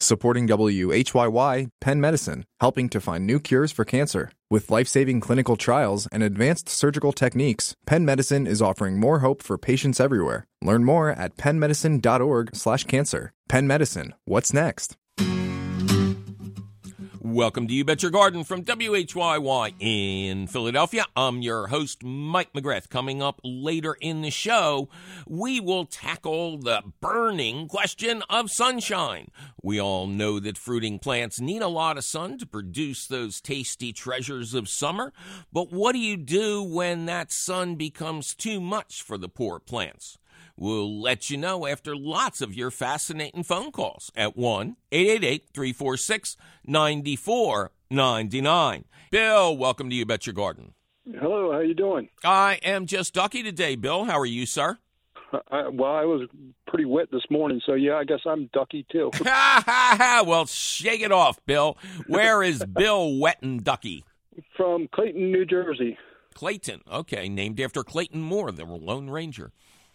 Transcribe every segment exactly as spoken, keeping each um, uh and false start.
Supporting W H Y Y, Penn Medicine, helping to find new cures for cancer. With life-saving clinical trials and advanced surgical techniques, Penn Medicine is offering more hope for patients everywhere. Learn more at penn medicine dot org slash cancer. Penn Medicine, what's next? Welcome to You Bet Your Garden from W H Y Y in Philadelphia. I'm your host, Mike McGrath. Coming up later in the show, we will tackle the burning question of sunshine. We all know that fruiting plants need a lot of sun to produce those tasty treasures of summer. But what do you do when that sun becomes too much for the poor plants? We'll let you know after lots of your fascinating phone calls at one eight eight eight, three four six, nine four nine nine. Bill, welcome to You Bet Your Garden. Hello, how you doing? I am just ducky today, Bill. How are you, sir? I, well, I was pretty wet this morning, so yeah, I guess I'm ducky too. Ha, ha, ha. Well, shake it off, Bill. Where is Bill Wet and Ducky? From Clayton, New Jersey. Clayton. Okay, named after Clayton Moore, the Lone Ranger.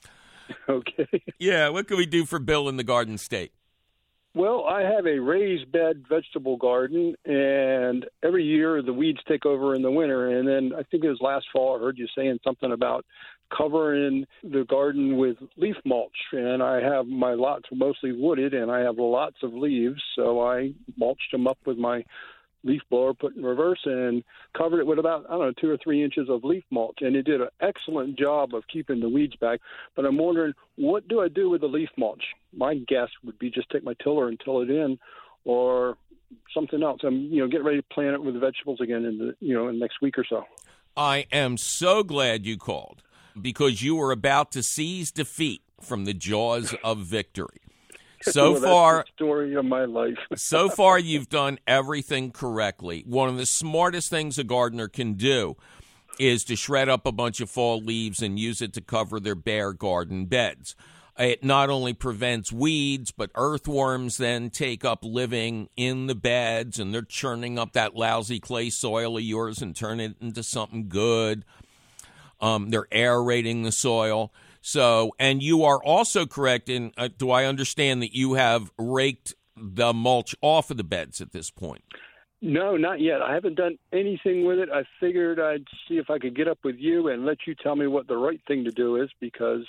Okay. Yeah, what can we do for Bill in the Garden State? Well, I have a raised bed vegetable garden, and every year the weeds take over in the winter. And then I think it was last fall I heard you saying something about covering the garden with leaf mulch. And I have my lots mostly wooded, and I have lots of leaves, so I mulched them up with my leaf blower, put in reverse, and covered it with about, I don't know, two or three inches of leaf mulch. And it did an excellent job of keeping the weeds back. But I'm wondering, what do I do with the leaf mulch? My guess would be just take my tiller and till it in, or something else. I'm, you know, getting ready to plant it with vegetables again in the, you know, in the next week or so. I am so glad you called, because you were about to seize defeat from the jaws of victory. So well, far, that's the story of my life. so far, you've done everything correctly. One of the smartest things a gardener can do is to shred up a bunch of fall leaves and use it to cover their bare garden beds. It not only prevents weeds, but earthworms then take up living in the beds, and they're churning up that lousy clay soil of yours and turn it into something good. Um, they're aerating the soil. So, and you are also correct in, uh, do I understand that you have raked the mulch off of the beds at this point? No, not yet. I haven't done anything with it. I figured I'd see if I could get up with you and let you tell me what the right thing to do is, because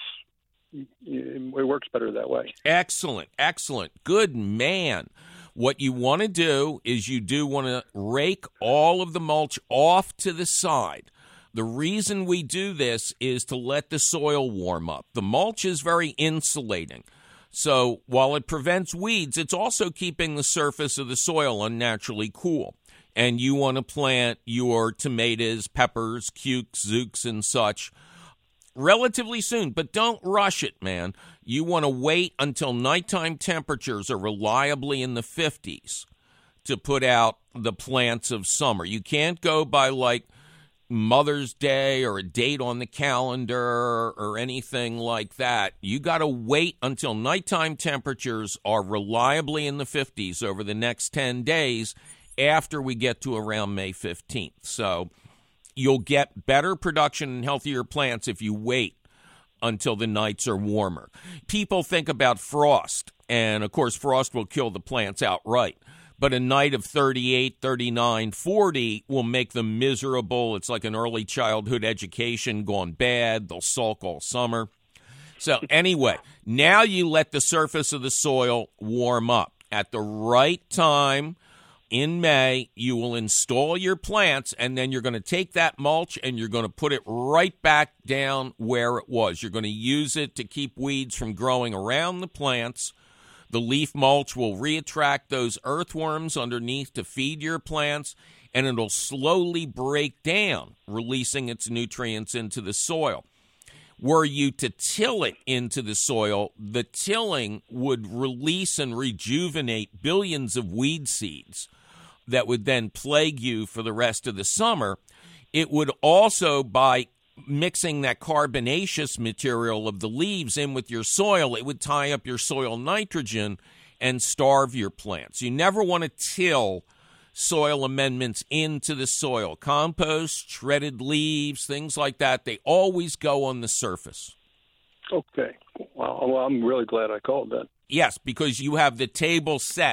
it works better that way. Excellent, excellent. Good man. What you want to do is you do want to rake all of the mulch off to the side. The reason we do this is to let the soil warm up. The mulch is very insulating. So while it prevents weeds, it's also keeping the surface of the soil unnaturally cool. And you want to plant your tomatoes, peppers, cukes, zooks, and such relatively soon. But don't rush it, man. You want to wait until nighttime temperatures are reliably in the fifties to put out the plants of summer. You can't go by, like, Mother's Day or a date on the calendar or anything like that. You got to wait until nighttime temperatures are reliably in the fifties over the next ten days after we get to around May fifteenth. So you'll get better production and healthier plants if you wait until the nights are warmer. People think about frost, and of course frost will kill the plants outright. But a night of thirty-eight, thirty-nine, forty will make them miserable. It's like an early childhood education gone bad. They'll sulk all summer. So anyway, now you let the surface of the soil warm up. At the right time in May, you will install your plants, and then you're going to take that mulch and you're going to put it right back down where it was. You're going to use it to keep weeds from growing around the plants. The leaf mulch will reattract those earthworms underneath to feed your plants, and it'll slowly break down, releasing its nutrients into the soil. Were you to till it into the soil, the tilling would release and rejuvenate billions of weed seeds that would then plague you for the rest of the summer. It would also, by mixing that carbonaceous material of the leaves in with your soil, it would tie up your soil nitrogen and starve your plants. You never want to till soil amendments into the soil. Compost, shredded leaves, things like that, they always go on the surface. Okay. Well, well I'm really glad I called that. Yes, because you have the table set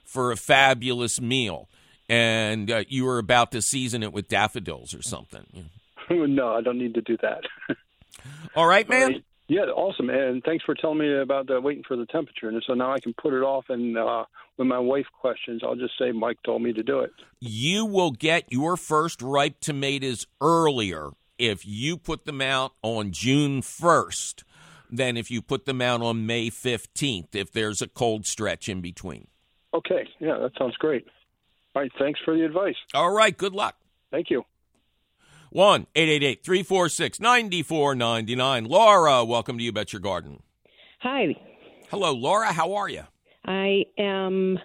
for a fabulous meal, and uh, you were about to season it with daffodils or something. No, I don't need to do that. All right, man. Uh, yeah, awesome. And thanks for telling me about uh, waiting for the temperature. And so now I can put it off, and uh, when my wife questions, I'll just say Mike told me to do it. You will get your first ripe tomatoes earlier if you put them out on June first than if you put them out on May fifteenth, if there's a cold stretch in between. Okay. Yeah, that sounds great. All right. Thanks for the advice. All right. Good luck. Thank you. one eight eight eight, three four six, nine four nine nine. Laura, welcome to You Bet Your Garden. Hi. Hello, Laura. How are you? I am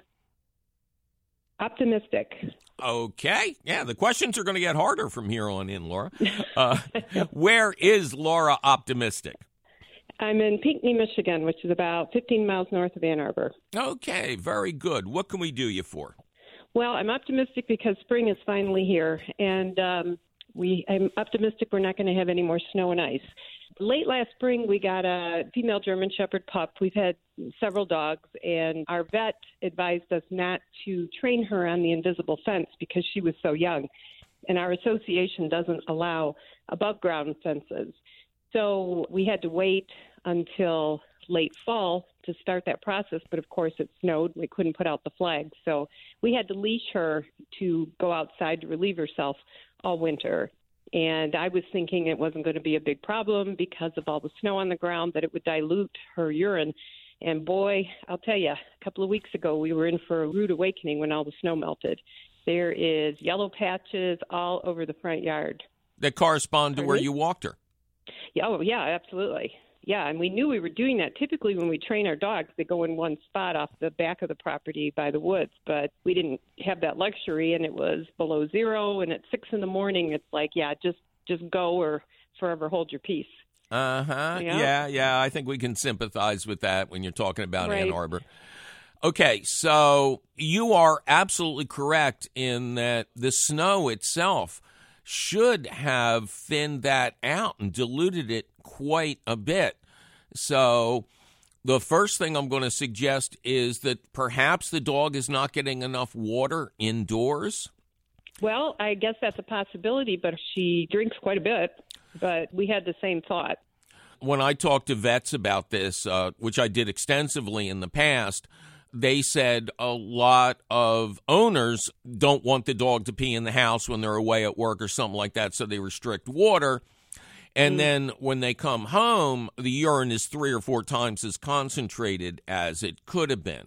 optimistic. Okay. Yeah, the questions are going to get harder from here on in, Laura. Uh, where is Laura optimistic? I'm in Pinckney, Michigan, which is about fifteen miles north of Ann Arbor. Okay, very good. What can we do you for? Well, I'm optimistic because spring is finally here, and um, we. I'm optimistic we're not going to have any more snow and ice. Late last spring, we got a female German Shepherd pup. We've had several dogs, and our vet advised us not to train her on the invisible fence because she was so young, and our association doesn't allow above-ground fences. So we had to wait until late fall to start that process, but of course it snowed. We couldn't put out the flag, so we had to leash her to go outside to relieve herself all winter. And I was thinking it wasn't going to be a big problem because of all the snow on the ground, that it would dilute her urine. And boy, I'll tell you, a couple of weeks ago, we were in for a rude awakening when all the snow melted. There is yellow patches all over the front yard. That correspond to Pardon where me? you walked her. Yeah, oh, yeah, absolutely. Yeah, and we knew we were doing that. Typically, when we train our dogs, they go in one spot off the back of the property by the woods, but we didn't have that luxury, and it was below zero, and at six in the morning, it's like, yeah, just, just go or forever hold your peace. Uh-huh. Yeah. yeah, yeah. I think we can sympathize with that when you're talking about Right. Ann Arbor. Okay, so you are absolutely correct in that the snow itself should have thinned that out and diluted it quite a bit. So the first thing I'm going to suggest is that perhaps the dog is not getting enough water indoors. Well, I guess that's a possibility, but she drinks quite a bit, but we had the same thought. When I talked to vets about this, uh, which I did extensively in the past, they said a lot of owners don't want the dog to pee in the house when they're away at work or something like that, so they restrict water. And mm. then when they come home, the urine is three or four times as concentrated as it could have been.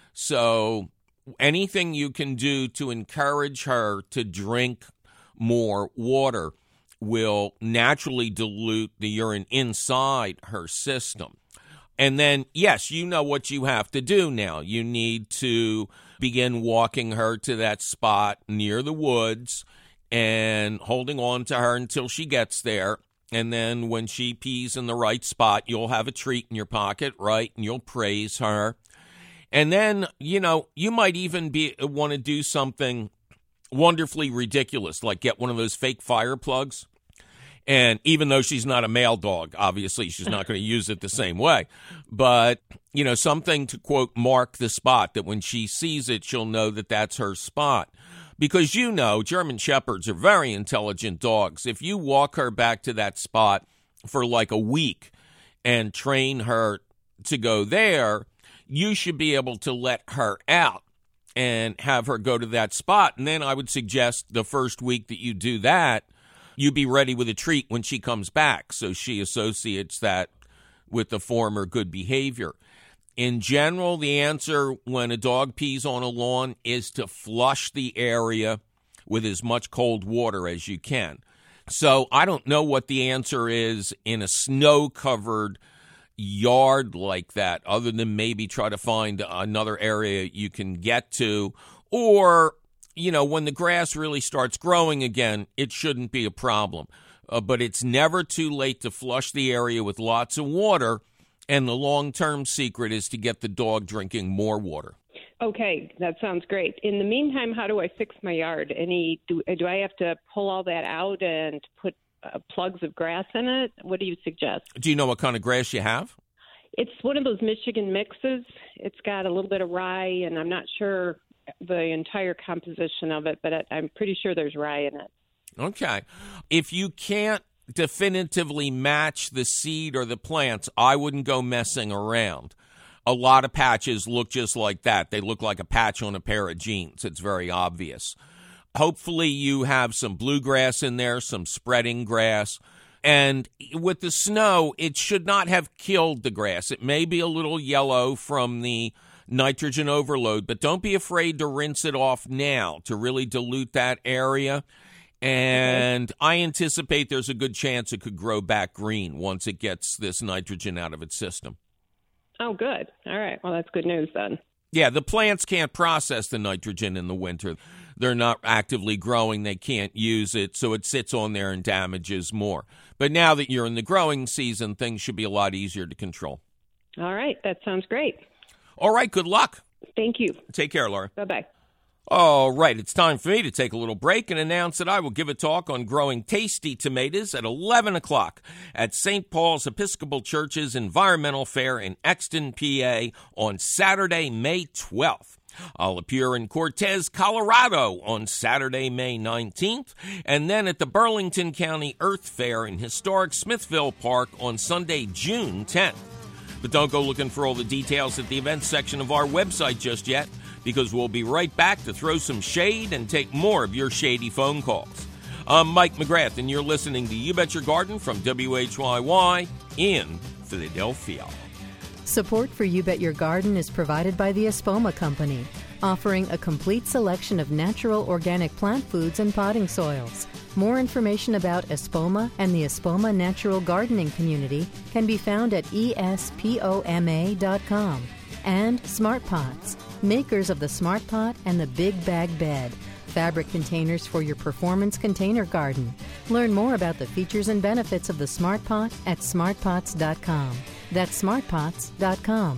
So anything you can do to encourage her to drink more water will naturally dilute the urine inside her system. And then, yes, you know what you have to do now. You need to begin walking her to that spot near the woods and holding on to her until she gets there. And then when she pees in the right spot, you'll have a treat in your pocket, right? And you'll praise her. And then, you know, you might even be want to do something wonderfully ridiculous, like get one of those fake fire plugs. And even though she's not a male dog, obviously she's not going to use it the same way. But, you know, something to, quote, mark the spot, that when she sees it, she'll know that that's her spot. Because, you know, German Shepherds are very intelligent dogs. If you walk her back to that spot for like a week and train her to go there, you should be able to let her out and have her go to that spot. And then I would suggest the first week that you do that, you be ready with a treat when she comes back, so she associates that with the former good behavior. In general, the answer when a dog pees on a lawn is to flush the area with as much cold water as you can. So I don't know what the answer is in a snow-covered yard like that, other than maybe try to find another area you can get to, or you know, when the grass really starts growing again, it shouldn't be a problem. Uh, but it's never too late to flush the area with lots of water, and the long-term secret is to get the dog drinking more water. Okay, that sounds great. In the meantime, how do I fix my yard? Any do, do I have to pull all that out and put uh, plugs of grass in it? What do you suggest? Do you know what kind of grass you have? It's one of those Michigan mixes. It's got a little bit of rye, and I'm not sure the entire composition of it, but I'm pretty sure there's rye in it. Okay. If you can't definitively match the seed or the plants, I wouldn't go messing around. A lot of patches look just like that. They look like a patch on a pair of jeans. It's very obvious. Hopefully you have some bluegrass in there, some spreading grass. And with the snow, it should not have killed the grass. It may be a little yellow from the nitrogen overload, but don't be afraid to rinse it off now to really dilute that area. And okay. I anticipate there's a good chance it could grow back green once it gets this nitrogen out of its system. Oh, good. All right. Well, that's good news then. Yeah, the plants can't process the nitrogen in the winter. They're not actively growing. They can't use it, so it sits on there and damages more. But now that you're in the growing season, things should be a lot easier to control. All right. That sounds great. All right. Good luck. Thank you. Take care, Laura. Bye-bye. All right, it's time for me to take a little break and announce that I will give a talk on growing tasty tomatoes at eleven o'clock at Saint Paul's Episcopal Church's Environmental Fair in Exton, P A on Saturday, May twelfth. I'll appear in Cortez, Colorado on Saturday, May nineteenth, and then at the Burlington County Earth Fair in historic Smithville Park on Sunday, June tenth. But don't go looking for all the details at the events section of our website just yet, because we'll be right back to throw some shade and take more of your shady phone calls. I'm Mike McGrath, and you're listening to You Bet Your Garden from W H Y Y in Philadelphia. Support for You Bet Your Garden is provided by the Espoma Company, offering a complete selection of natural organic plant foods and potting soils. More information about Espoma and the Espoma Natural Gardening Community can be found at E S P O M A dot com. And Smart Pots, makers of the Smart Pot and the Big Bag Bed, fabric containers for your performance container garden. Learn more about the features and benefits of the Smart Pot at smart pots dot com. That's smart pots dot com.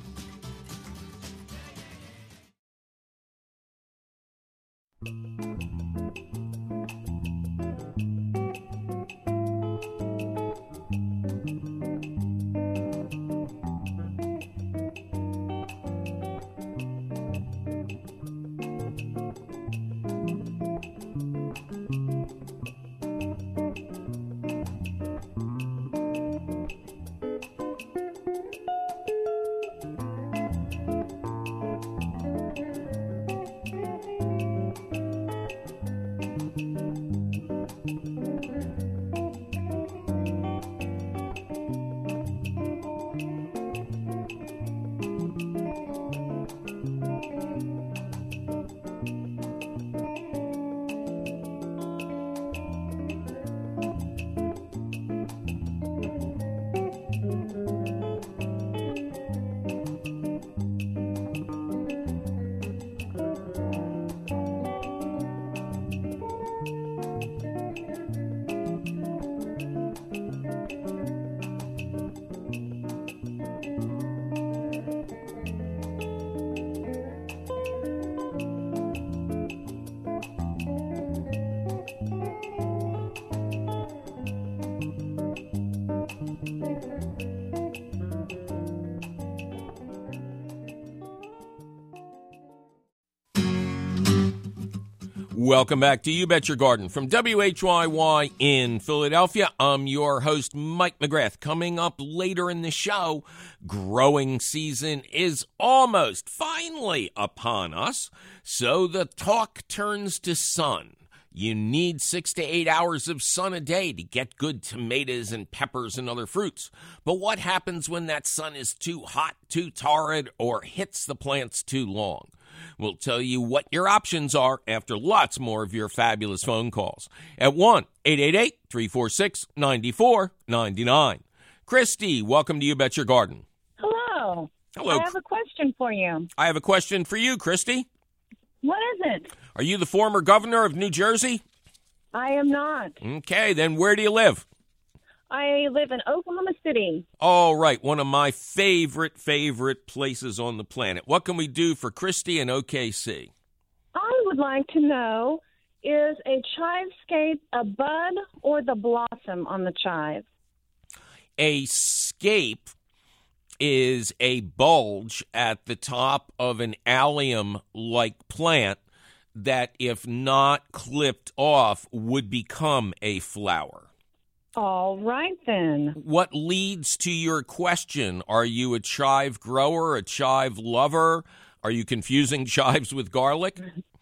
Welcome back to You Bet Your Garden from W H Y Y in Philadelphia. I'm your host, Mike McGrath. Coming up later in the show, growing season is almost finally upon us, so the talk turns to sun. You need six to eight hours of sun a day to get good tomatoes and peppers and other fruits. But what happens when that sun is too hot, too torrid, or hits the plants too long? We'll tell you what your options are after lots more of your fabulous phone calls at one eight eight eight, three four six, nine four nine nine. Christy, welcome to You Bet Your Garden. Hello. Hello. I have a question for you. I have a question for you, Christy. What is it? Are you the former governor of New Jersey? I am not. Okay, then where do you live? I live in Oklahoma City. All right, one of my favorite, favorite places on the planet. What can we do for Christy and O K C? I would like to know, is a chivescape a bud or the blossom on the chive? A scape is a bulge at the top of an allium-like plant that, if not clipped off, would become a flower. All right, then. What leads to your question? Are you a chive grower, a chive lover? Are you confusing chives with garlic?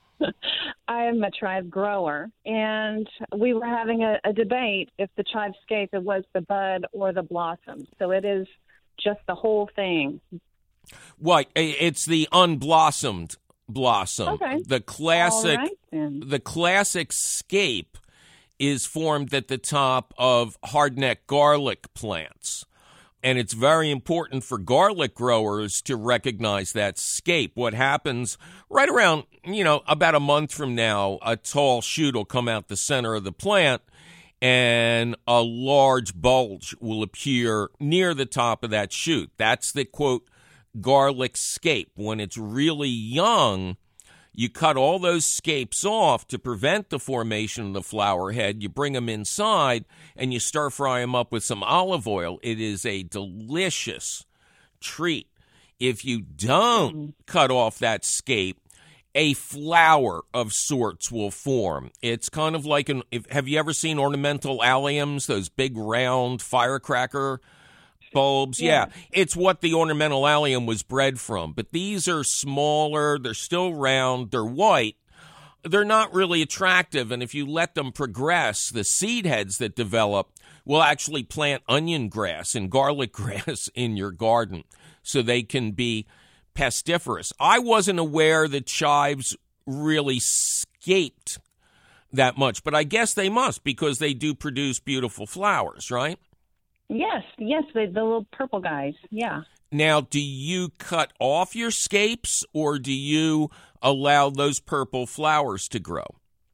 I am a chive grower, and we were having a, a debate if the chive scape was the bud or the blossom. So it is just the whole thing. What? It's the unblossomed blossom. Okay. The classic, All right, then. the classic scape is formed at the top of hardneck garlic plants. And it's very important for garlic growers to recognize that scape. What happens right around, you know, about a month from now, a tall shoot will come out the center of the plant and a large bulge will appear near the top of that shoot. That's the, quote, garlic scape. When it's really young, you cut all those scapes off to prevent the formation of the flower head. You bring them inside and you stir fry them up with some olive oil. It is a delicious treat. If you don't cut off that scape, a flower of sorts will form. It's kind of like an, if, have you ever seen ornamental alliums, those big round firecracker bulbs? Yeah. yeah, it's what the ornamental allium was bred from. But these are smaller, they're still round, they're white. They're not really attractive, and if you let them progress, the seed heads that develop will actually plant onion grass and garlic grass in your garden so they can be pestiferous. I wasn't aware that chives really scaped that much, but I guess they must because they do produce beautiful flowers, right? Yes, yes, the, the little purple guys, yeah. Now, do you cut off your scapes or do you allow those purple flowers to grow?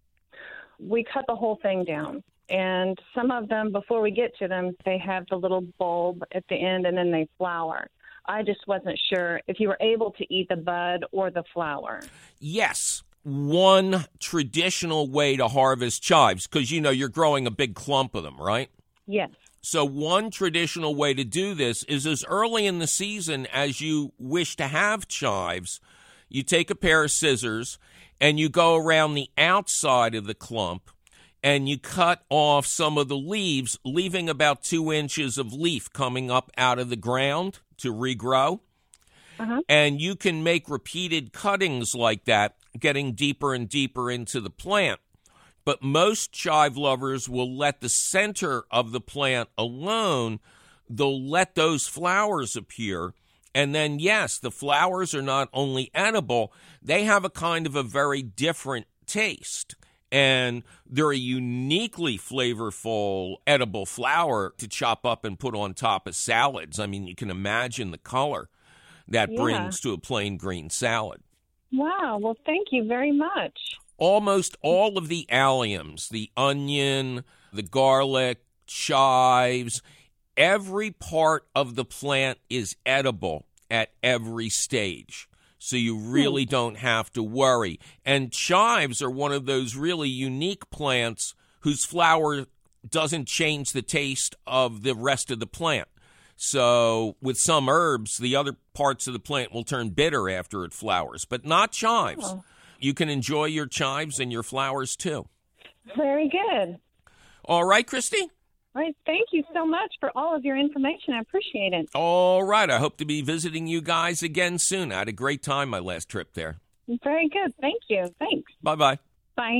We cut the whole thing down. And some of them, before we get to them, they have the little bulb at the end and then they flower. I just wasn't sure if you were able to eat the bud or the flower. Yes. One traditional way to harvest chives, because, you know, you're growing a big clump of them, right? Yes. So one traditional way to do this is as early in the season as you wish to have chives, you take a pair of scissors and you go around the outside of the clump and you cut off some of the leaves, leaving about two inches of leaf coming up out of the ground to regrow. Uh-huh. And you can make repeated cuttings like that, getting deeper and deeper into the plant. But most chive lovers will let the center of the plant alone. They'll let those flowers appear. And then, yes, the flowers are not only edible, they have a kind of a very different taste. And they're a uniquely flavorful edible flower to chop up and put on top of salads. I mean, you can imagine the color that yeah. brings to a plain green salad. Wow. Well, thank you very much. Almost all of the alliums, the onion, the garlic, chives, every part of the plant is edible at every stage. So you really hmm. don't have to worry. And chives are one of those really unique plants whose flower doesn't change the taste of the rest of the plant. So with some herbs, the other parts of the plant will turn bitter after it flowers, but not chives. Oh. You can enjoy your chives and your flowers, too. Very good. All right, Christy? All right. Thank you so much for all of your information. I appreciate it. All right. I hope to be visiting you guys again soon. I had a great time my last trip there. Very good. Thank you. Thanks. Bye-bye. Bye.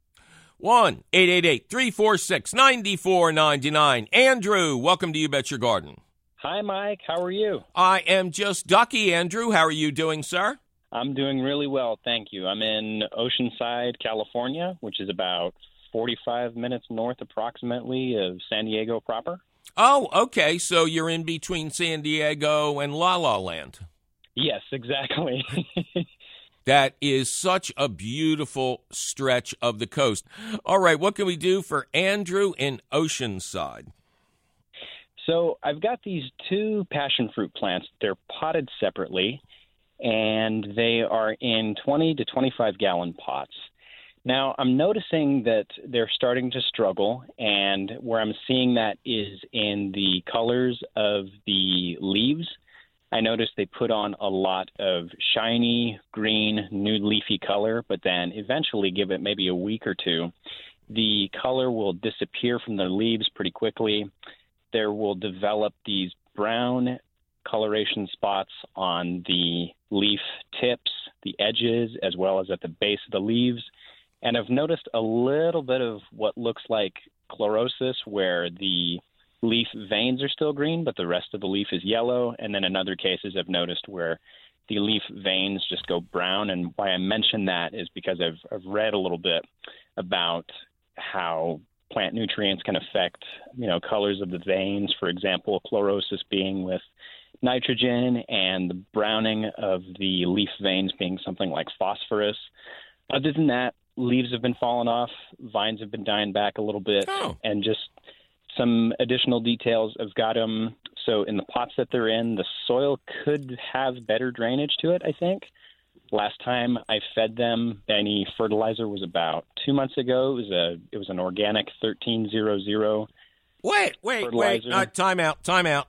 one eight eight eight, three four six, nine four nine nine. Andrew, welcome to You Bet Your Garden. Hi, Mike. How are you? I am just ducky, Andrew. How are you doing, sir? I'm doing really well, thank you. I'm in Oceanside, California, which is about forty-five minutes north approximately of San Diego proper. Oh, okay. So you're in between San Diego and La La Land. Yes, exactly. That is such a beautiful stretch of the coast. All right, what can we do for Andrew in Oceanside? So I've got these two passion fruit plants. They're potted separately, and they are in twenty to twenty-five gallon pots. Now, I'm noticing that they're starting to struggle, and where I'm seeing that is in the colors of the leaves. I noticed they put on a lot of shiny, green, new leafy color, but then eventually give it maybe a week or two, the color will disappear from the leaves pretty quickly. There will develop these brown coloration spots on the leaf tips, the edges, as well as at the base of the leaves. And I've noticed a little bit of what looks like chlorosis, where the leaf veins are still green, but the rest of the leaf is yellow. And then in other cases, I've noticed where the leaf veins just go brown. And why I mention that is because I've, I've read a little bit about how plant nutrients can affect, you know, colors of the veins. For example, chlorosis being with nitrogen and the browning of the leaf veins being something like phosphorus. Other than that, leaves have been falling off, vines have been dying back a little bit, oh. and just some additional details. I've got them, so in the pots that they're in, the soil could have better drainage to it, I think. Last time I fed them any fertilizer was about two months ago. It was a it was an organic thirteen hundred. Wait, wait, fertilizer. wait. Uh, time out, time out.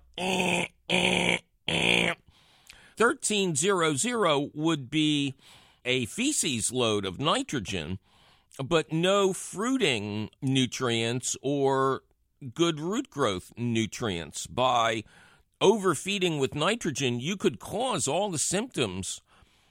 thirteen hundred would be a feces load of nitrogen, but no fruiting nutrients or good root growth nutrients. By overfeeding with nitrogen, you could cause all the symptoms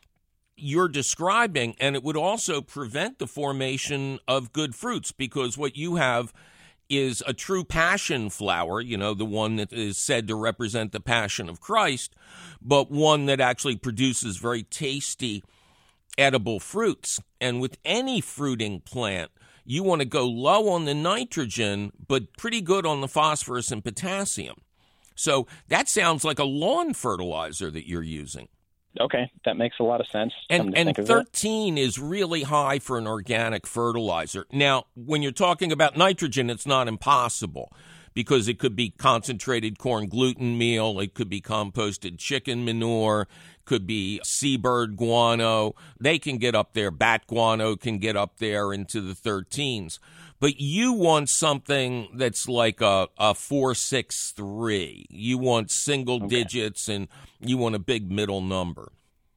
you're describing, and it would also prevent the formation of good fruits, because what you have is a true passion flower, you know, the one that is said to represent the passion of Christ, but one that actually produces very tasty, edible fruits. And with any fruiting plant, you want to go low on the nitrogen, but pretty good on the phosphorus and potassium. So that sounds like a lawn fertilizer that you're using. Okay, that makes a lot of sense. And, and thirteen is really high for an organic fertilizer. Now, when you're talking about nitrogen, it's not impossible, because it could be concentrated corn gluten meal, it could be composted chicken manure, could be seabird guano. They can get up there. Bat guano can get up there into the thirteens. But you want something that's like a, a four six three. You want single okay. digits, and you want a big middle number.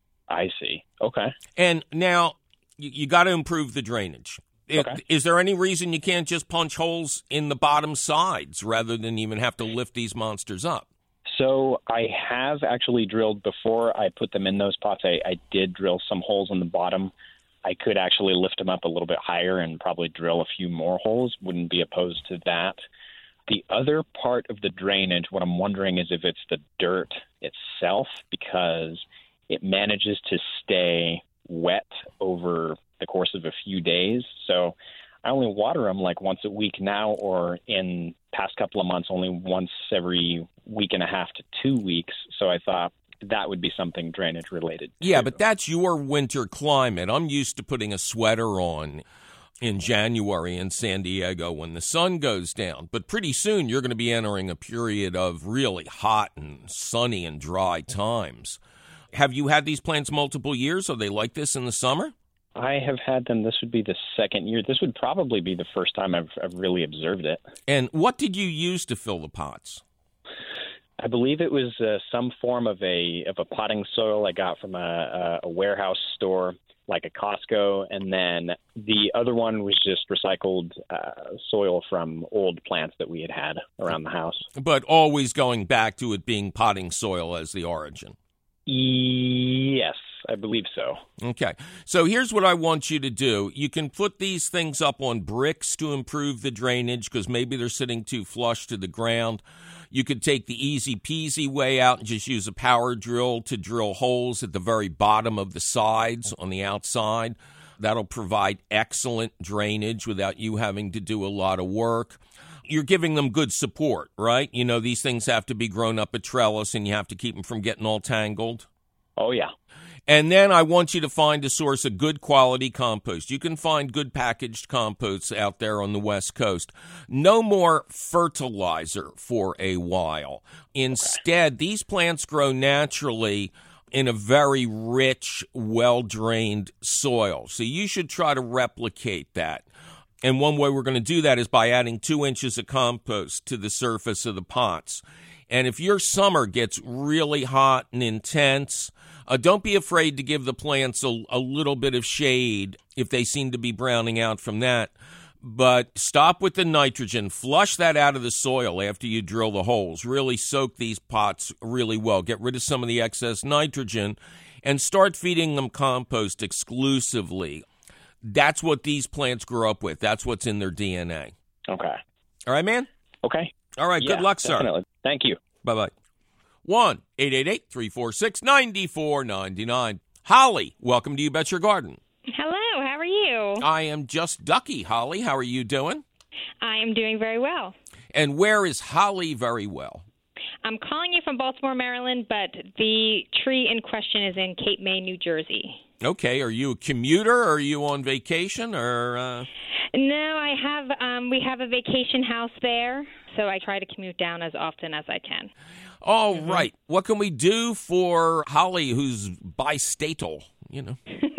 I see. Okay. And now you, you got to improve the drainage. It, okay. Is there any reason you can't just punch holes in the bottom sides rather than even have to lift these monsters up? So I have actually drilled before I put them in those pots. I, I did drill some holes in the bottom. I could actually lift them up a little bit higher and probably drill a few more holes. Wouldn't be opposed to that. The other part of the drainage, what I'm wondering is if it's the dirt itself, because it manages to stay wet over the course of a few days. So I only water them like once a week now, or in past couple of months, only once every week and a half to two weeks. So I thought that would be something drainage related. Yeah, too. But that's your winter climate. I'm used to putting a sweater on in January in San Diego when the sun goes down. But pretty soon you're going to be entering a period of really hot and sunny and dry times. Have you had these plants multiple years? Are they like this in the summer? I have had them. This would be the second year. This would probably be the first time I've, I've really observed it. And what did you use to fill the pots? I believe it was uh, some form of a of a potting soil I got from a, a warehouse store, like a Costco, and then the other one was just recycled uh, soil from old plants that we had had around the house. But always going back to it being potting soil as the origin. Yes, I believe so. Okay. So here's what I want you to do. You can put these things up on bricks to improve the drainage, because maybe they're sitting too flush to the ground. You could take the easy peasy way out and just use a power drill to drill holes at the very bottom of the sides on the outside. That'll provide excellent drainage without you having to do a lot of work. You're giving them good support, right? You know, these things have to be grown up a trellis, and you have to keep them from getting all tangled. Oh, yeah. And then I want you to find a source of good quality compost. You can find good packaged composts out there on the West Coast. No more fertilizer for a while. Instead, these plants grow naturally in a very rich, well-drained soil. So you should try to replicate that. And one way we're going to do that is by adding two inches of compost to the surface of the pots. And if your summer gets really hot and intense, uh, don't be afraid to give the plants a, a little bit of shade if they seem to be browning out from that. But stop with the nitrogen. Flush that out of the soil after you drill the holes. Really soak these pots really well. Get rid of some of the excess nitrogen and start feeding them compost exclusively. That's what these plants grow up with. That's what's in their D N A. Okay. All right, man? Okay. All right. Yeah, good luck, sir. Definitely. Thank you. Bye-bye. one eight eight eight, three four six, nine four nine nine. Holly, welcome to You Bet Your Garden. Hello, how are you? I am just Ducky. Holly, how are you doing? I am doing very well. And where is Holly very well? I'm calling you from Baltimore, Maryland, but the tree in question is in Cape May, New Jersey. Okay, are you a commuter, or are you on vacation, or? Uh... No, I have. Um, we have a vacation house there, so I try to commute down as often as I can. All mm-hmm. right. What can we do for Holly, who's bistatal? You know.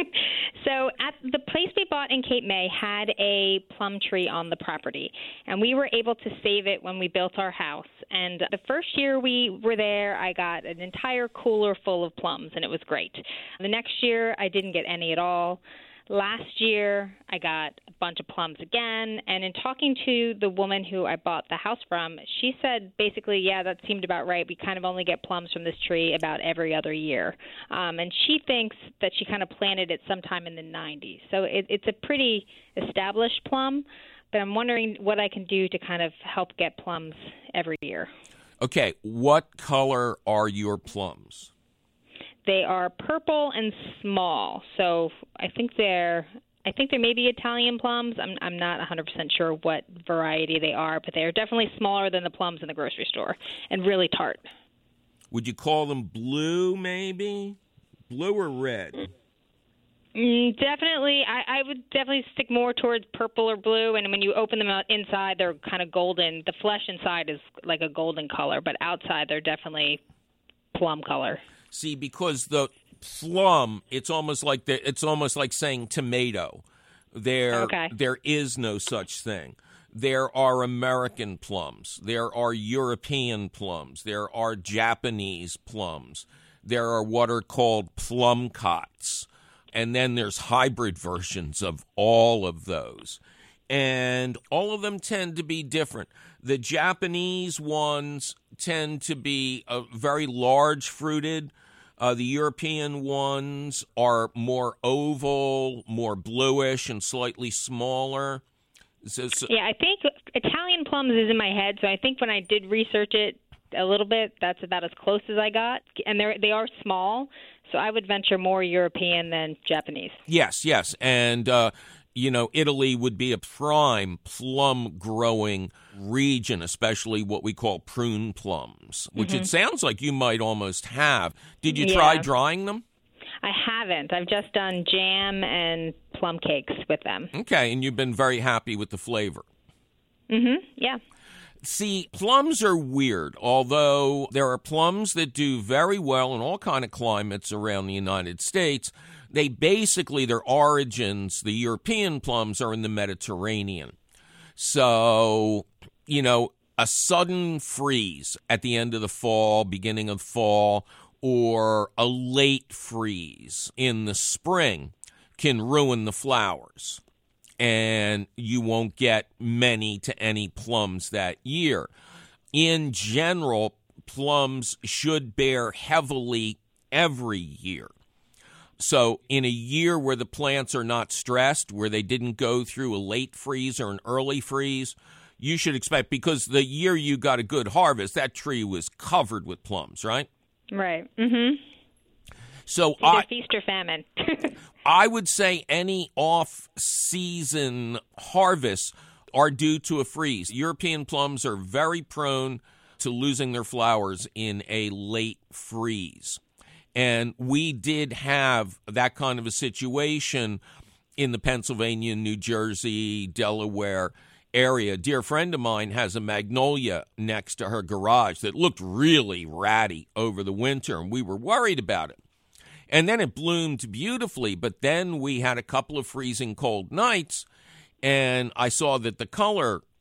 So at the place we bought in Cape May had a plum tree on the property, and we were able to save it when we built our house. And the first year we were there, I got an entire cooler full of plums, and it was great. The next year, I didn't get any at all. Last year, I got a bunch of plums again, and in talking to the woman who I bought the house from, she said basically, yeah, that seemed about right. We kind of only get plums from this tree about every other year. Um, and she thinks that she kind of planted it sometime in the nineties. So it, it's a pretty established plum, but I'm wondering what I can do to kind of help get plums every year. Okay, what color are your plums? They are purple and small, so I think they're I think they may be Italian plums. I'm I'm not one hundred percent sure what variety they are, but they are definitely smaller than the plums in the grocery store and really tart. Would you call them blue, maybe? Blue or red? Mm, definitely, I, I would definitely stick more towards purple or blue, and when you open them out inside, they're kind of golden. The flesh inside is like a golden color, but outside they're definitely plum color. See, because the plum, it's almost like the, it's almost like saying tomato. There, okay. There is no such thing. There are American plums. There are European plums. There are Japanese plums. There are what are called plum cots. And then there's hybrid versions of all of those. And all of them tend to be different. The Japanese ones tend to be uh, very large fruited. Uh, the European ones are more oval, more bluish, and slightly smaller. So, so, yeah, I think Italian plums is in my head, so I think when I did research it a little bit, that's about as close as I got. And they they are small, so I would venture more European than Japanese. Yes, yes, and uh, you know, Italy would be a prime plum growing region, especially what we call prune plums, which mm-hmm. it sounds like you might almost have. Did you yeah. try drying them? I haven't. I've just done jam and plum cakes with them. Okay, and you've been very happy with the flavor. Mm-hmm, yeah. See, plums are weird, although there are plums that do very well in all kind of climates around the United States. They basically, their origins, the European plums, are in the Mediterranean. So, you know, a sudden freeze at the end of the fall, beginning of fall, or a late freeze in the spring can ruin the flowers. And you won't get many to any plums that year. In general, plums should bear heavily every year. So in a year where the plants are not stressed, where they didn't go through a late freeze or an early freeze, you should expect, because the year you got a good harvest, that tree was covered with plums, right? Right. Mm-hmm. So Either I, feast or famine. I would say any off-season harvests are due to a freeze. European plums are very prone to losing their flowers in a late freeze. And we did have that kind of a situation in the Pennsylvania, New Jersey, Delaware area. A dear friend of mine has a magnolia next to her garage that looked really ratty over the winter, and we were worried about it. And then it bloomed beautifully, but then we had a couple of freezing cold nights, and I saw that the color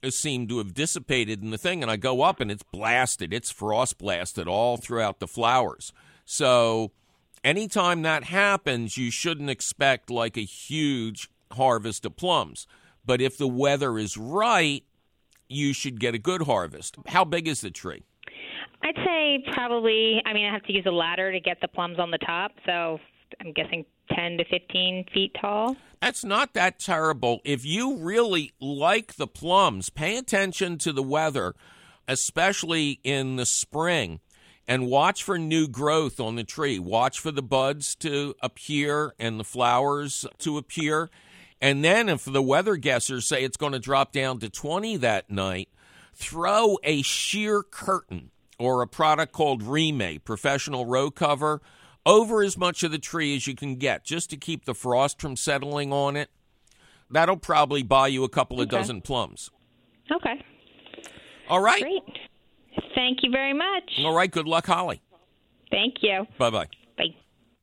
seem to have dissipated in the thing, and I go up and it's blasted. It's frost blasted all throughout the flowers. So anytime that happens, you shouldn't expect like a huge harvest of plums. But if the weather is right, you should get a good harvest. How big is the tree? I'd say probably, I mean, I have to use a ladder to get the plums on the top, so I'm guessing ten to fifteen feet tall. That's not that terrible. If you really like the plums, pay attention to the weather, especially in the spring, and watch for new growth on the tree. Watch for the buds to appear and the flowers to appear. And then if the weather guessers say it's going to drop down to twenty that night, throw a sheer curtain or a product called Rime, professional row cover, over as much of the tree as you can get, just to keep the frost from settling on it. That'll probably buy you a couple of Okay. dozen plums. Okay. All right. Great. Thank you very much. All right. Good luck, Holly. Thank you. Bye-bye. Bye.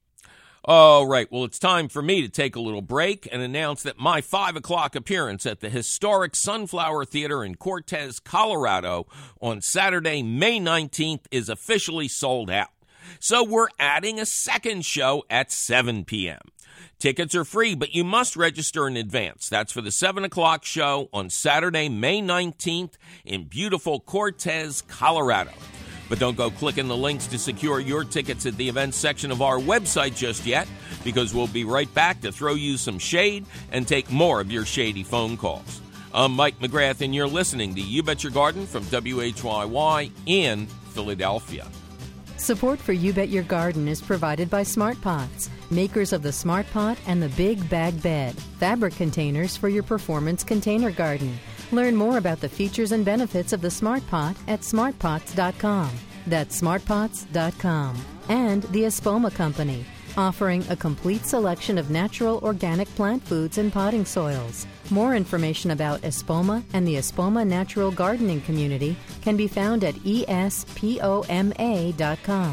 All right. Well, it's time for me to take a little break and announce that my five o'clock appearance at the historic Sunflower Theater in Cortez, Colorado on Saturday, May nineteenth is officially sold out. So we're adding a second show at seven p.m. Tickets are free, but you must register in advance. That's for the seven o'clock show on Saturday, May nineteenth in beautiful Cortez, Colorado. But don't go clicking the links to secure your tickets at the events section of our website just yet, because we'll be right back to throw you some shade and take more of your shady phone calls. I'm Mike McGrath, and you're listening to You Bet Your Garden from W H Y Y in Philadelphia. Support for You Bet Your Garden is provided by Smart Pots, makers of the Smart Pot and the Big Bag Bed, fabric containers for your performance container garden. Learn more about the features and benefits of the Smart Pot at smart pots dot com. That's smart pots dot com. And the Espoma Company, offering a complete selection of natural organic plant foods and potting soils. More information about Espoma and the Espoma Natural Gardening Community can be found at E S P O M A dot com.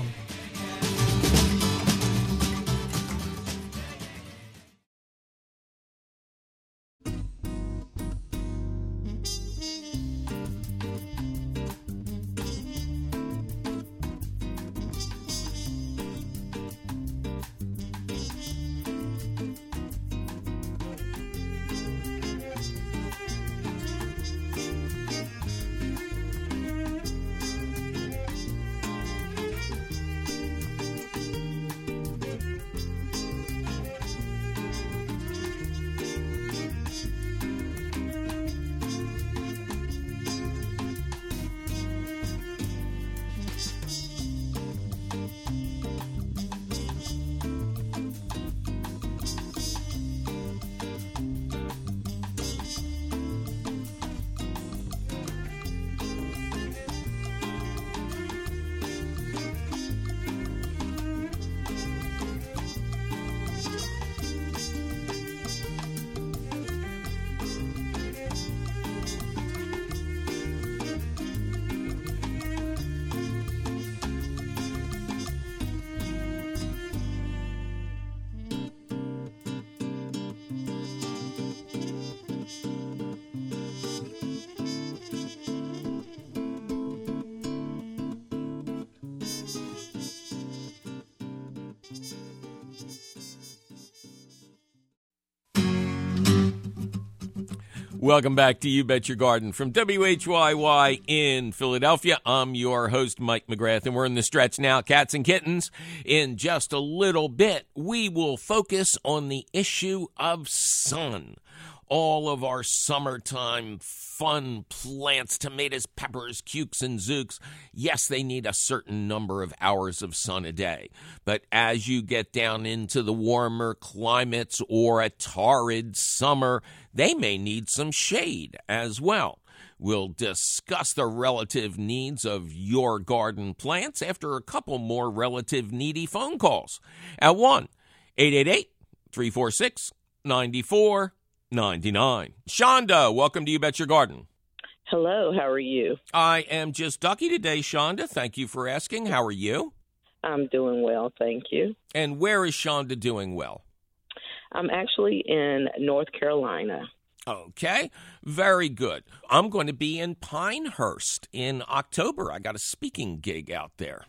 Welcome back to You Bet Your Garden from W H Y Y in Philadelphia. I'm your host, Mike McGrath, and we're in the stretch now, cats and kittens. In just a little bit, we will focus on the issue of sun. All of our summertime fun plants, tomatoes, peppers, cukes, and zooks, yes, they need a certain number of hours of sun a day. But as you get down into the warmer climates or a torrid summer, they may need some shade as well. We'll discuss the relative needs of your garden plants after a couple more relative needy phone calls at one eight eight eight, three four six, nine four nine nine. Shonda, welcome to You Bet Your Garden. Hello, how are you? I am just ducky today, Shonda. Thank you for asking. How are you? I'm doing well, thank you. And where is Shonda doing well? I'm actually in North Carolina. Okay, very good. I'm going to be in Pinehurst in October. I got a speaking gig out there.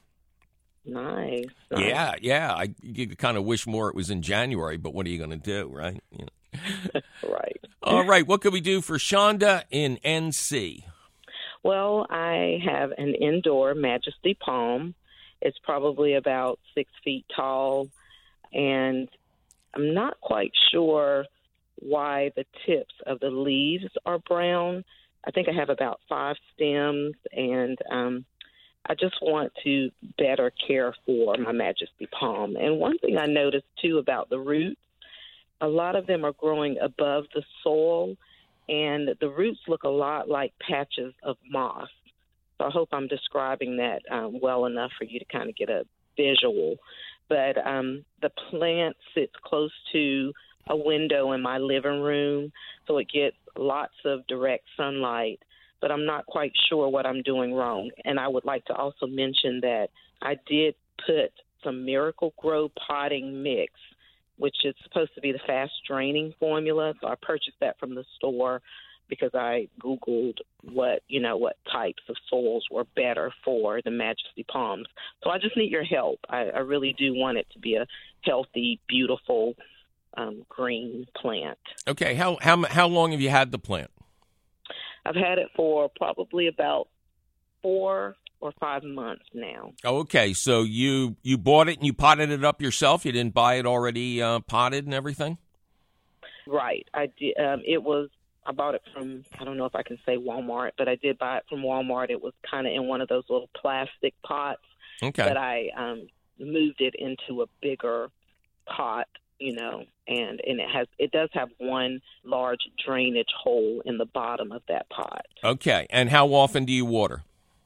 Nice. nice. Yeah, yeah. I you kind of wish more it was in January, but what are you going to do, right? You know. Right. All right, what can we do for Shonda in N C? Well, I have an indoor Majesty palm. It's probably about six feet tall, and I'm not quite sure why the tips of the leaves are brown. I think I have about five stems, and um, I just want to better care for my Majesty palm. And one thing I noticed, too, about the roots, a lot of them are growing above the soil, and the roots look a lot like patches of moss. So I hope I'm describing that um, well enough for you to kind of get a visual. But um, the plant sits close to a window in my living room, so it gets lots of direct sunlight, but I'm not quite sure what I'm doing wrong. And I would like to also mention that I did put some Miracle-Gro potting mix, which is supposed to be the fast-draining formula, so I purchased that from the store because I Googled what, you know, what types of soils were better for the Majesty palms. So I just need your help. I, I really do want it to be a healthy, beautiful, Um, green plant. Okay, how how how long have you had the plant? I've had it for probably about four or five months now. Okay, so you you bought it and you potted it up yourself. You didn't buy it already uh, potted and everything. Right, I did. Um, it was. I bought it from. I don't know if I can say Walmart, but I did buy it from Walmart. It was kind of in one of those little plastic pots. Okay. But I um, moved it into a bigger pot. You know, and, and it has it does have one large drainage hole in the bottom of that pot. Okay, and how often do you water?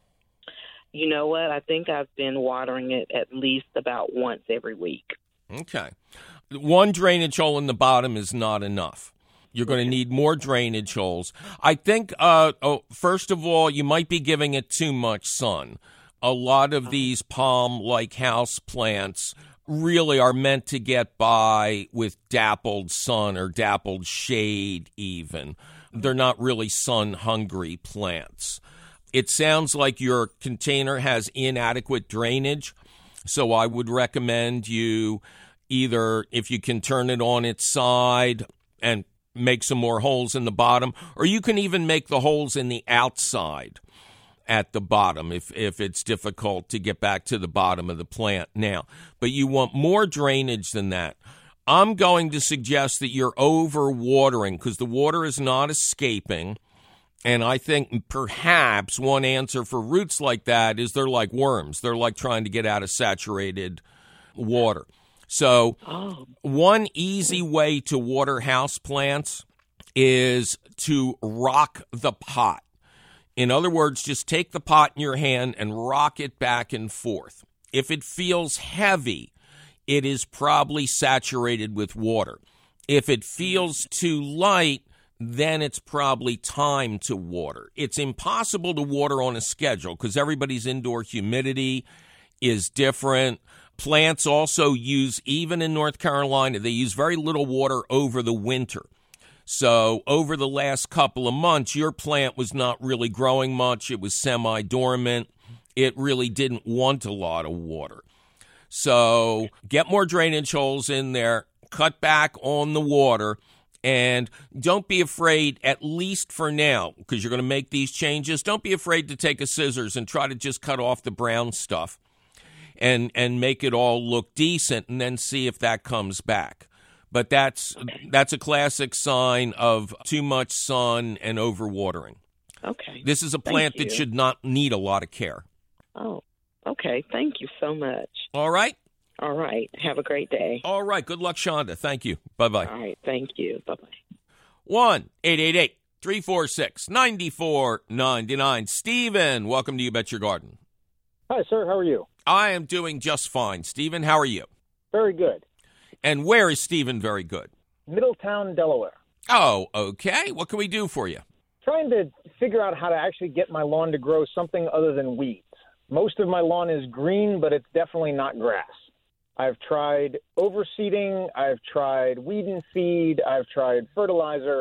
You know what? I think I've been watering it at least about once every week. Okay. One drainage hole in the bottom is not enough. You're going to need more drainage holes. I think, uh, oh, first of all, you might be giving it too much sun. A lot of these palm-like house plants really are meant to get by with dappled sun or dappled shade even. They're not really sun-hungry plants. It sounds like your container has inadequate drainage, so I would recommend you either, if you can turn it on its side and make some more holes in the bottom, or you can even make the holes in the outside at the bottom if, if it's difficult to get back to the bottom of the plant now. But you want more drainage than that. I'm going to suggest that you're over-watering because the water is not escaping. And I think perhaps one answer for roots like that is they're like worms. They're like trying to get out of saturated water. So oh. one easy way to water house plants is to rock the pot. In other words, just take the pot in your hand and rock it back and forth. If it feels heavy, it is probably saturated with water. If it feels too light, then it's probably time to water. It's impossible to water on a schedule because everybody's indoor humidity is different. Plants also use, even in North Carolina, they use very little water over the winter. So over the last couple of months, your plant was not really growing much. It was semi-dormant. It really didn't want a lot of water. So get more drainage holes in there, cut back on the water, and don't be afraid, at least for now, because you're going to make these changes, don't be afraid to take a scissors and try to just cut off the brown stuff and, and make it all look decent and then see if that comes back. But that's that's a classic sign of too much sun and overwatering. Okay. This is a plant that should not need a lot of care. Oh, okay. Thank you so much. All right? All right. Have a great day. All right. Good luck, Shonda. Thank you. Bye-bye. All right. Thank you. Bye-bye. one eight eight eight, three four six, nine four nine nine. Stephen, welcome to You Bet Your Garden. Hi, sir. How are you? I am doing just fine. Stephen, how are you? Very good. And where is Stephen very good? Middletown, Delaware. Oh, okay. What can we do for you? Trying to figure out how to actually get my lawn to grow something other than weeds. Most of my lawn is green, but it's definitely not grass. I've tried overseeding. I've tried weed and feed. I've tried fertilizer.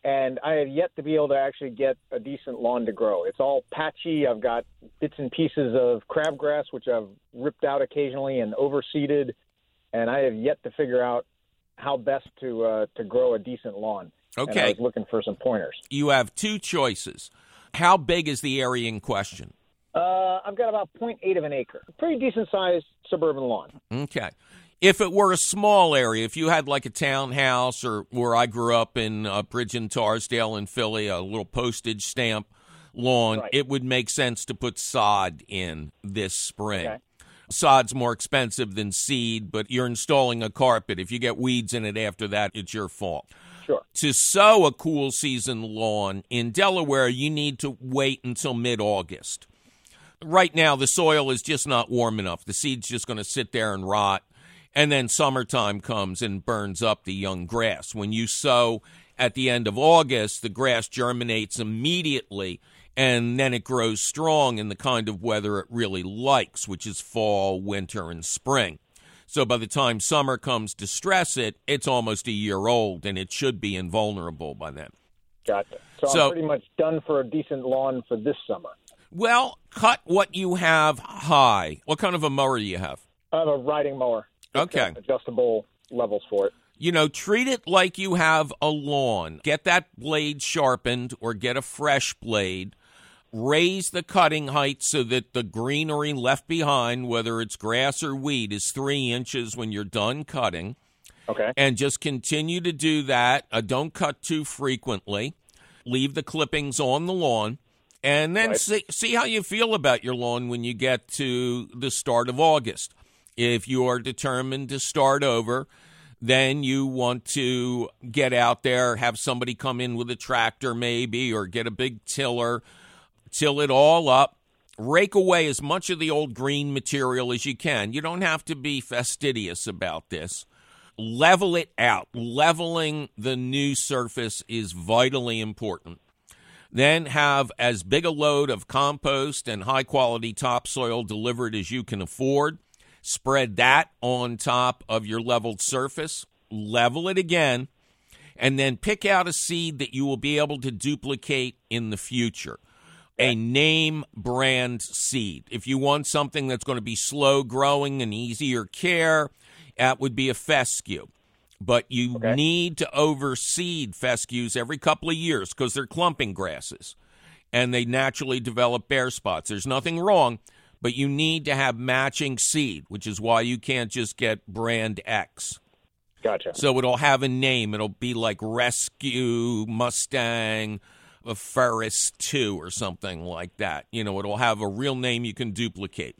and I have yet to be able to actually get a decent lawn to grow. It's all patchy. I've got bits and pieces of crabgrass, which I've ripped out occasionally and overseeded, and I have yet to figure out how best to uh, to grow a decent lawn. Okay. And I was looking for some pointers. You have two choices. How big is the area in question? Uh, I've got about zero point eight of an acre. Pretty decent-sized suburban lawn. Okay. If it were a small area, if you had like a townhouse or where I grew up in uh, Bridge and Tarsdale in Philly, a little postage stamp lawn, Right. it would make sense to put sod in this spring. Okay. Sod's more expensive than seed, but you're installing a carpet. If you get weeds in it after that, it's your fault. Sure. To sow a cool season lawn in Delaware, you need to wait until mid-August. Right now, the soil is just not warm enough. The seed's just going to sit there and rot. And then summertime comes and burns up the young grass. When you sow at the end of August, the grass germinates immediately, and then it grows strong in the kind of weather it really likes, which is fall, winter, and spring. So by the time summer comes to stress it, it's almost a year old, and it should be invulnerable by then. Gotcha. So, So- I'm pretty much done for a decent lawn for this summer. Well, cut what you have high. What kind of a mower do you have? I have a riding mower. It's Okay. got adjustable levels for it. You know, treat it like you have a lawn. Get that blade sharpened or get a fresh blade. Raise the cutting height so that the greenery left behind, whether it's grass or weed, is three inches when you're done cutting. Okay. And just continue to do that. Uh, don't cut too frequently. Leave the clippings on the lawn. And then Right. see, see how you feel about your lawn when you get to the start of August. If you are determined to start over, then you want to get out there, have somebody come in with a tractor maybe, or get a big tiller, till it all up, rake away as much of the old green material as you can. You don't have to be fastidious about this. Level it out. Leveling the new surface is vitally important. Then have as big a load of compost and high-quality topsoil delivered as you can afford. Spread that on top of your leveled surface. Level it again. And then pick out a seed that you will be able to duplicate in the future. A name brand seed. If you want something that's going to be slow growing and easier care, that would be a fescue. But you Okay. need to overseed fescues every couple of years because they're clumping grasses and they naturally develop bare spots. There's nothing wrong, but you need to have matching seed, which is why you can't just get brand X. Gotcha. So it'll have a name. It'll be like Rescue, Mustang, a Ferris two or something like that. You know, it'll have a real name you can duplicate.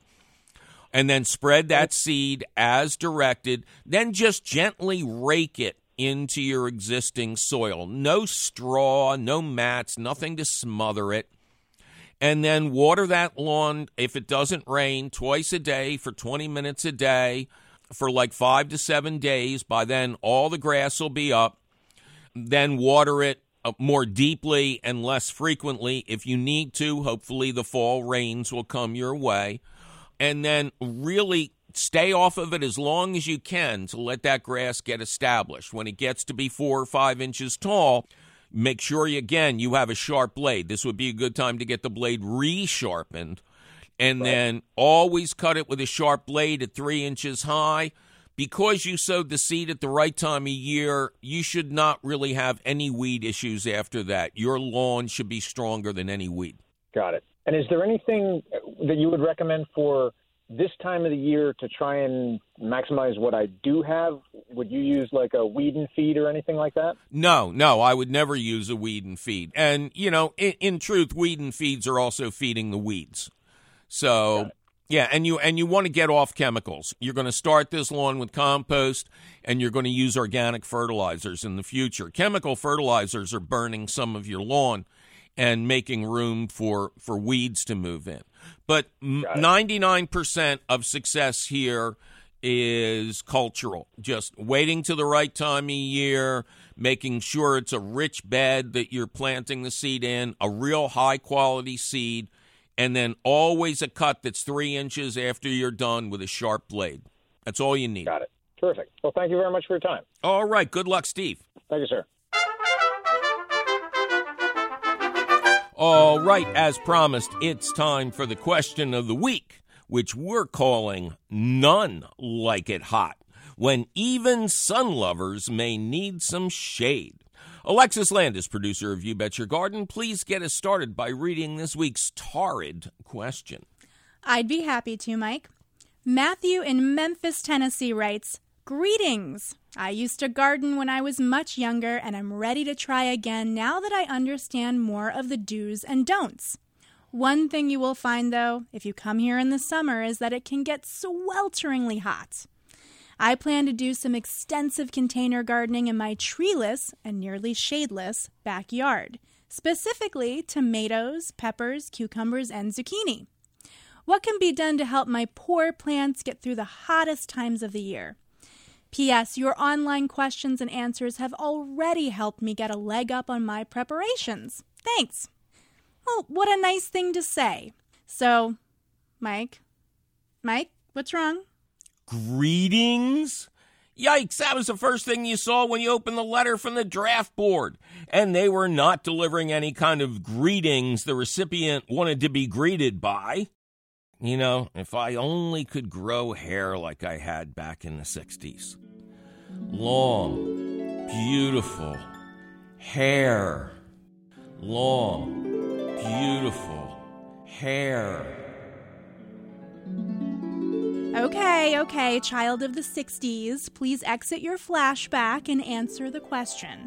And then spread that seed as directed. Then just gently rake it into your existing soil. No straw, no mats, nothing to smother it. And then water that lawn, if it doesn't rain, twice a day for twenty minutes a day for like five to seven days. By then, all the grass will be up. Then water it more deeply and less frequently if you need to. Hopefully, the fall rains will come your way. And then really stay off of it as long as you can to let that grass get established. When it gets to be four or five inches tall, make sure, you, again, you have a sharp blade. This would be a good time to get the blade re-sharpened. And Right. then always cut it with a sharp blade at three inches high. Because you sowed the seed at the right time of year, you should not really have any weed issues after that. Your lawn should be stronger than any weed. Got it. And is there anything that you would recommend for this time of the year to try and maximize what I do have? Would you use like a weed and feed or anything like that? No, no, I would never use a weed and feed. And, you know, in, in truth, weed and feeds are also feeding the weeds. So, yeah, and you and you want to get off chemicals. You're going to start this lawn with compost, and you're going to use organic fertilizers in the future. Chemical fertilizers are burning some of your lawn and making room for, for weeds to move in. But ninety-nine percent of success here is cultural. Just waiting to the right time of year, making sure it's a rich bed that you're planting the seed in, a real high-quality seed, and then always a cut that's three inches after you're done with a sharp blade. That's all you need. Got it. Terrific. Well, thank you very much for your time. All right. Good luck, Steve. Thank you, sir. All right, as promised, it's time for the question of the week, which we're calling None Like It Hot, when even sun lovers may need some shade. Alexis Landis, producer of You Bet Your Garden, please get us started by reading this week's torrid question. I'd be happy to, Mike. Matthew in Memphis, Tennessee writes, "Greetings. I used to garden when I was much younger, and I'm ready to try again now that I understand more of the do's and don'ts. One thing you will find, though, if you come here in the summer, is that it can get swelteringly hot. I plan to do some extensive container gardening in my treeless and nearly shadeless backyard, specifically tomatoes, peppers, cucumbers, and zucchini. What can be done to help my poor plants get through the hottest times of the year? P S. Your online questions and answers have already helped me get a leg up on my preparations. Thanks." Well, what a nice thing to say. So, Mike, Mike, what's wrong? Greetings? Yikes, that was the first thing you saw when you opened the letter from the draft board. And they were not delivering any kind of greetings the recipient wanted to be greeted by. You know, if I only could grow hair like I had back in the sixties. Long, beautiful hair. Long, beautiful hair. Okay, okay, child of the sixties, please exit your flashback and answer the question.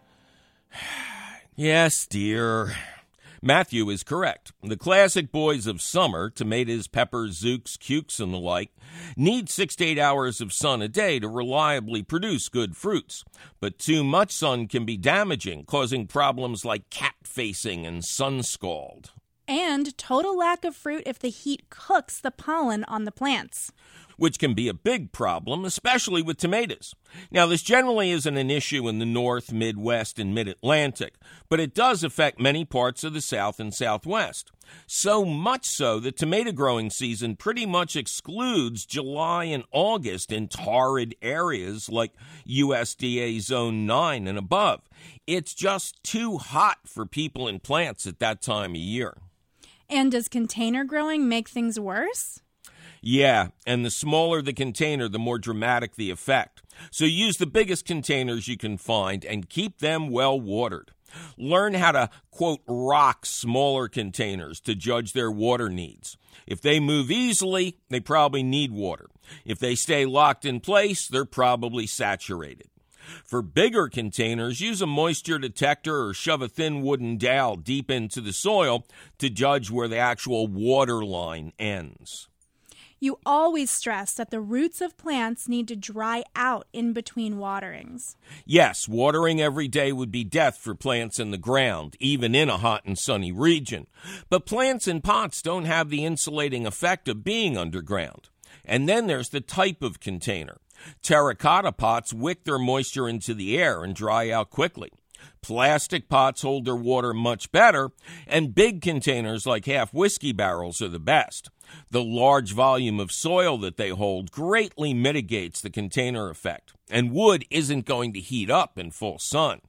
Yes, dear. Matthew is correct. The classic boys of summer, tomatoes, peppers, zooks, cukes, and the like, need six to eight hours of sun a day to reliably produce good fruits. But too much sun can be damaging, causing problems like cat facing and sun scald. And total lack of fruit if the heat cooks the pollen on the plants. Which can be a big problem, especially with tomatoes. Now, this generally isn't an issue in the North, Midwest, and Mid-Atlantic, but it does affect many parts of the South and Southwest. So much so that tomato growing season pretty much excludes July and August in torrid areas like U S D A Zone nine and above. It's just too hot for people and plants at that time of year. And does container growing make things worse? Yeah, and the smaller the container, the more dramatic the effect. So use the biggest containers you can find and keep them well watered. Learn how to, quote, rock smaller containers to judge their water needs. If they move easily, they probably need water. If they stay locked in place, they're probably saturated. For bigger containers, use a moisture detector or shove a thin wooden dowel deep into the soil to judge where the actual water line ends. You always stress that the roots of plants need to dry out in between waterings. Yes, watering every day would be death for plants in the ground, even in a hot and sunny region. But plants in pots don't have the insulating effect of being underground. And then there's the type of container. Terracotta pots wick their moisture into the air and dry out quickly. Plastic pots hold their water much better, and big containers like half whiskey barrels are the best. The large volume of soil that they hold greatly mitigates the container effect, and wood isn't going to heat up in full sun.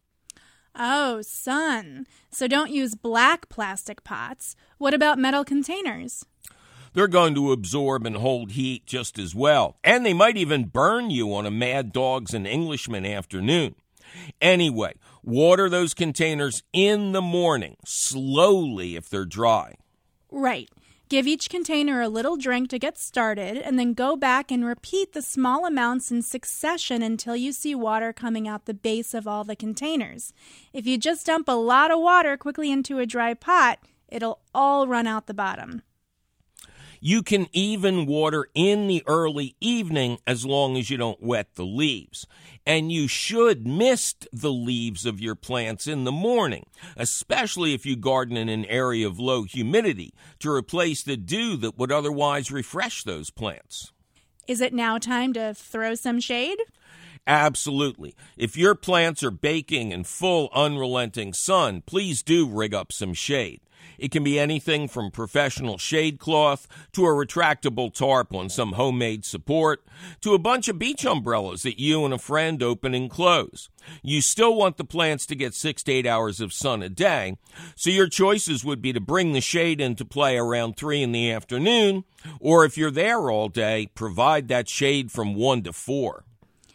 Oh, sun. So don't use black plastic pots. What about metal containers? They're going to absorb and hold heat just as well, and they might even burn you on a Mad Dogs and Englishmen afternoon. Anyway, water those containers in the morning, slowly if they're dry. Right. Give each container a little drink to get started, and then go back and repeat the small amounts in succession until you see water coming out the base of all the containers. If you just dump a lot of water quickly into a dry pot, it'll all run out the bottom. You can even water in the early evening as long as you don't wet the leaves. And you should mist the leaves of your plants in the morning, especially if you garden in an area of low humidity, to replace the dew that would otherwise refresh those plants. Is it now time to throw some shade? Absolutely. If your plants are baking in full, unrelenting sun, please do rig up some shade. It can be anything from professional shade cloth to a retractable tarp on some homemade support to a bunch of beach umbrellas that you and a friend open and close. You still want the plants to get six to eight hours of sun a day, so your choices would be to bring the shade into play around three in the afternoon, or if you're there all day, provide that shade from one to four.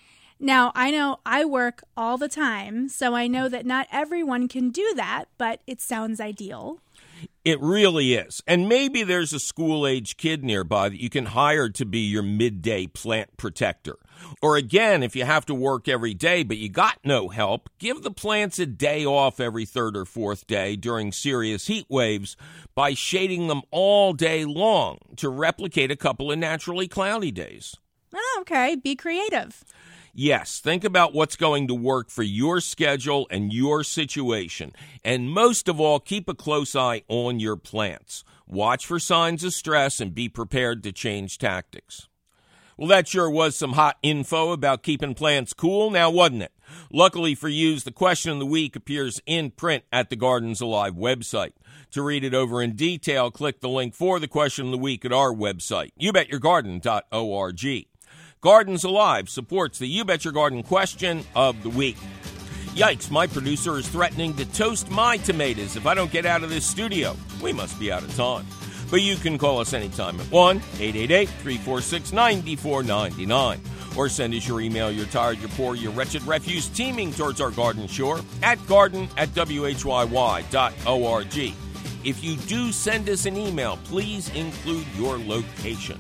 Now, I know I work all the time, so I know that not everyone can do that, but it sounds ideal. It really is. And maybe there's a school-age kid nearby that you can hire to be your midday plant protector. Or again, if you have to work every day but you got no help, give the plants a day off every third or fourth day during serious heat waves by shading them all day long to replicate a couple of naturally cloudy days. Oh, okay. Be creative. Yes, think about what's going to work for your schedule and your situation. And most of all, keep a close eye on your plants. Watch for signs of stress and be prepared to change tactics. Well, that sure was some hot info about keeping plants cool, now wasn't it? Luckily for you, the question of the week appears in print at the Gardens Alive website. To read it over in detail, click the link for the question of the week at our website, you bet your garden dot org. Gardens Alive supports the You Bet Your Garden question of the week. Yikes, my producer is threatening to toast my tomatoes if I don't get out of this studio. We must be out of time. But you can call us anytime at one eight eight eight, three four six, nine four nine nine. Or send us your email, you're tired, you're poor, your wretched refuse teeming towards our garden shore at garden at W H Y Y dot org. If you do send us an email, please include your location.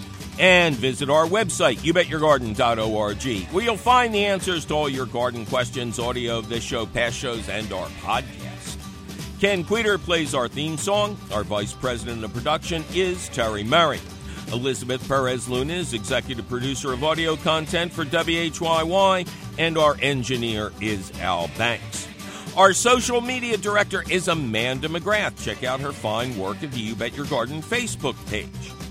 And visit our website, you bet your garden dot org, where you'll find the answers to all your garden questions, audio of this show, past shows, and our podcast. Ken Queter plays our theme song. Our vice president of production is Terry Murray. Elizabeth Perez-Luna is executive producer of audio content for W H Y Y, and our engineer is Al Banks. Our social media director is Amanda McGrath. Check out her fine work at the You Bet Your Garden Facebook page.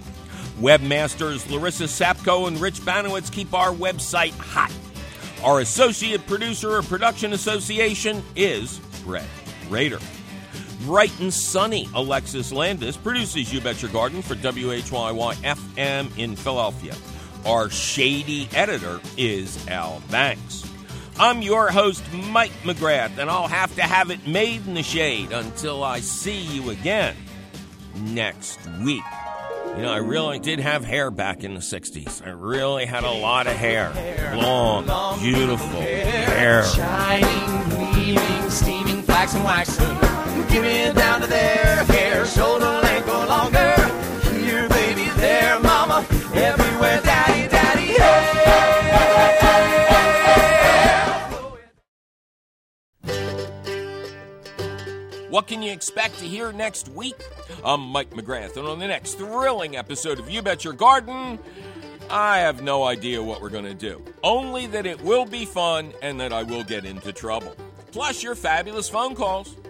Webmasters Larissa Sapko and Rich Banowitz keep our website hot. Our associate producer of Production Association is Brett Rader. Bright and sunny Alexis Landis produces You Bet Your Garden for W H Y Y F M in Philadelphia. Our shady editor is Al Banks. I'm your host, Mike McGrath, and I'll have to have it made in the shade until I see you again next week. You know, I really did have hair back in the sixties. I really had a lot of hair. Long, beautiful hair. Shining, gleaming, steaming, flaxen, waxen. Give it down to their hair, shoulder length or longer. Here, baby, there, mama. Everywhere, daddy, daddy, hey. What can you expect to hear next week? I'm Mike McGrath, and on the next thrilling episode of You Bet Your Garden, I have no idea what we're going to do. Only that it will be fun and that I will get into trouble. Plus your fabulous phone calls.